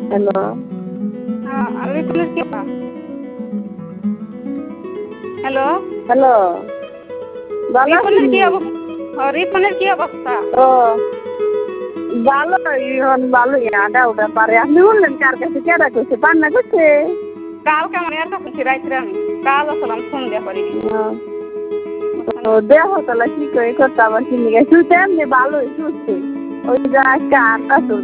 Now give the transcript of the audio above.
Hello. রিপনের কি অবস্থা? হ্যালো, হ্যালো, ভালো রিপনের আছেন? কি অবস্থা? রিপনের কি অবস্থা? ও ভালো, এখন ভালোই আডা ওটা পারে। আপনি বললেন কার কাছে কেডা করছে? পান্না করছে? কালকে আমার এর কাছে রাইতে আমি কাল আসলাম সন্ধ্যা করে ও দেহ তাহলে কি করে করতে আবার কিনে গেছে? শুনতে এমনি ভালোই শুনছে। ওই যে আজকে আটটা